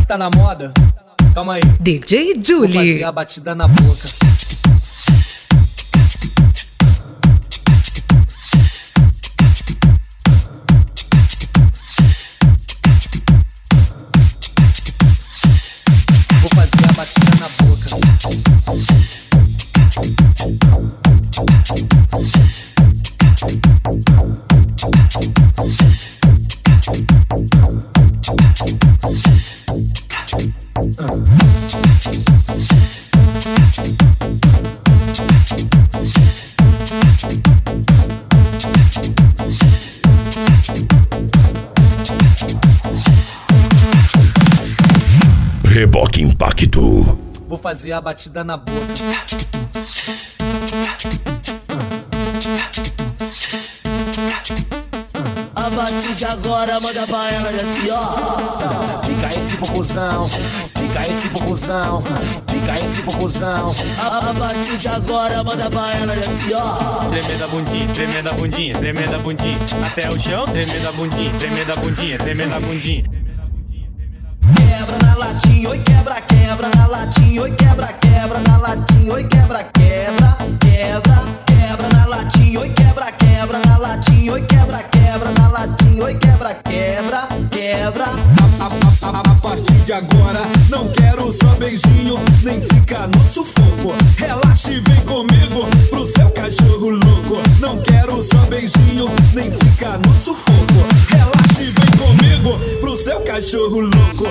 que tá na moda? Calma aí. DJ Vou Julie. fazer a batida na boca. Vou fazer a batida na boca. Reboque Impacto. Vou fazer a batida na boca. A batida agora manda pra ela assim, ó. Fica esse popozão, fica esse popozão, fica esse popozão. A batida agora manda pra ela assim, ó. Tremenda bundinha, tremenda bundinha, tremenda bundinha. Até o chão, tremenda bundinha, tremenda bundinha, tremenda bundinha. Quebra na latinha, oi quebra, quebra na latinha, oi quebra, quebra na latinha, oi quebra, quebra, quebra, quebra na latinha, oi quebra, quebra na latinha, oi quebra, quebra na latinha, oi quebra, quebra, quebra. A partir de agora não quero só beijinho, nem ficar no sufoco. Relaxa e vem comigo pro seu cachorro louco. Não quero só beijinho, nem ficar no sufoco. Relaxa e vem comigo pro seu cachorro louco.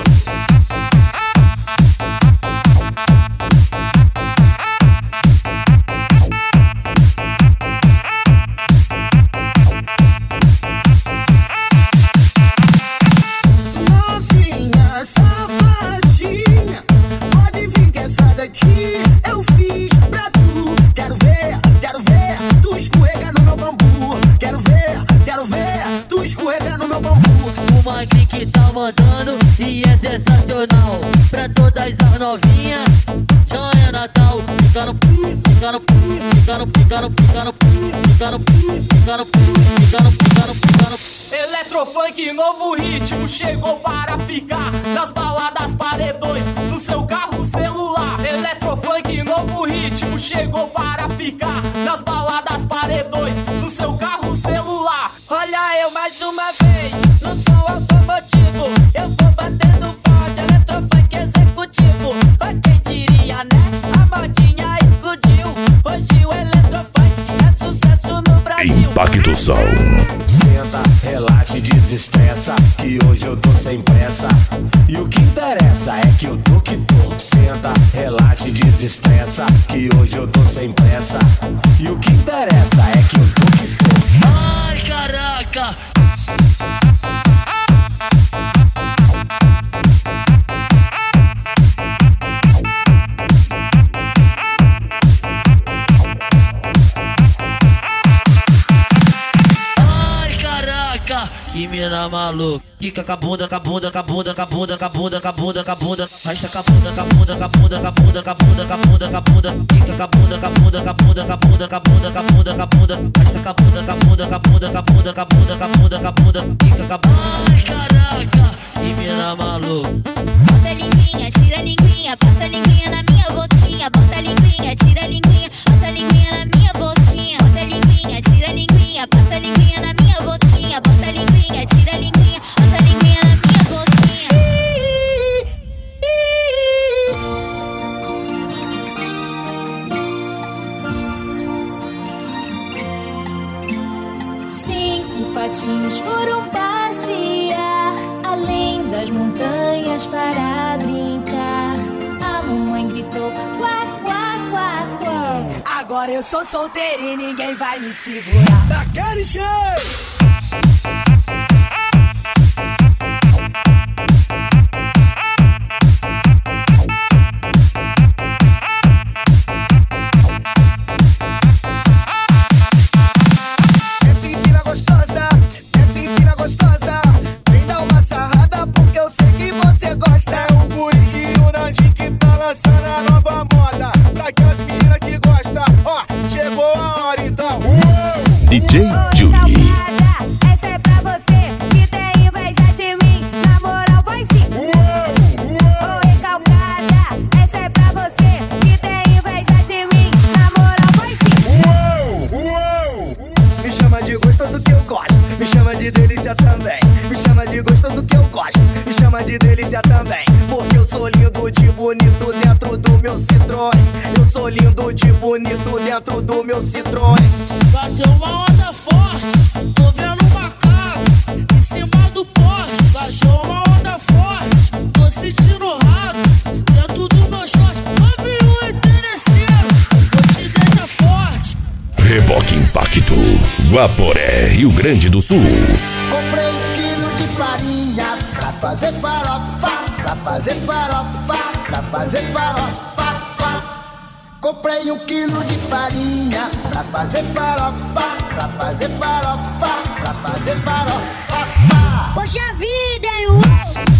Novinha, safadinha, pode vir que essa daqui eu fiz pra tu. Quero ver tu escorrega no meu bambu. Quero ver tu escorrega no meu bambu. O Mike que tá mandando e é sensacional. Pra todas as novinhas, já é Natal. Fica no pi, fica no pi, fica no pica no pica no pi, fica no pi, fica no pi, fica no pica no pica no pi. Eletrofunk, novo ritmo, chegou para ficar. Nas baladas, paredões, no seu carro, celular. Eletrofunk, novo ritmo, chegou para ficar. Nas baladas, paredões, no seu carro, celular. Olha eu mais uma vez, no som automotivo. Eu vou batendo forte, eletrofunk executivo. Oi, quem diria, né? A modinha explodiu. Hoje o eletrofunk é sucesso no Brasil. Impacto Som. Senta, relaxa e desestressa, que hoje eu tô sem pressa. E o que interessa é que eu tô que tô. Senta, relaxa e desestressa, que hoje eu tô sem pressa. E o que interessa é que eu tô que tô. Ai, caraca! Ai, caraca! Que mina maluca! Fica com a bunda, com a bunda, com a bunda, com a bunda, com a bunda, com a bunda, com a bunda. Rasta com a bunda, com a bunda, com a bunda, com a bunda, com a bunda, com a bunda, com a bunda. Fica com a bunda, com a bunda, com a bunda, com a bunda, com a bunda, com a bunda, com a bunda. Rasta com a bunda, com a bunda, com a bunda, com a bunda, com a bunda, com a bunda, com a bunda. Fica com a bunda. Ai, caraca! Que mina maluca! Bota a linguinha, tira a linguinha, passa a linguinha na minha boquinha. Bota a linguinha, tira a linguinha, passa a linguinha na minha boquinha. Bota a linguinha, tira a linguinha, passa a linguinha na minha boquinha. Bota a linguinha, tira a linguinha, passa a linguinha na minha boquinha. Cinco patinhos foram passear além das montanhas para brincar. A mamãe gritou quá, quá, quá, quá. Agora eu sou solteira e ninguém vai me segurar. Daquele jeito! Essa empina gostosa, essa empina gostosa. Vem dar uma sarrada porque eu sei que você gosta. É o Guri e o Nandinho que tá lançando a nova moda. Pra aquelas meninas que gostam, ó, chegou a hora então. DJ Julie. Essa é pra você que tem inveja de mim. Na moral, vai sim. de delícia também. Porque eu sou lindo de bonito dentro do meu Citroën. Eu sou lindo de bonito dentro do meu Citroën. Bateu uma onda forte, tô vendo um macaco em cima do poste. Bateu uma onda forte, tô sentindo rato dentro do meu short. Novinho interesseiro, vou te deixar forte. Reboque Impacto, Guaporé, Rio Grande do Sul. Comprei 1 quilo de farinha pra fazer farofa, pra fazer farofa, pra fazer farofa. Comprei 1 quilo de farinha pra fazer farofa, pra fazer farofa, pra fazer farofa. Poxa vida, hein?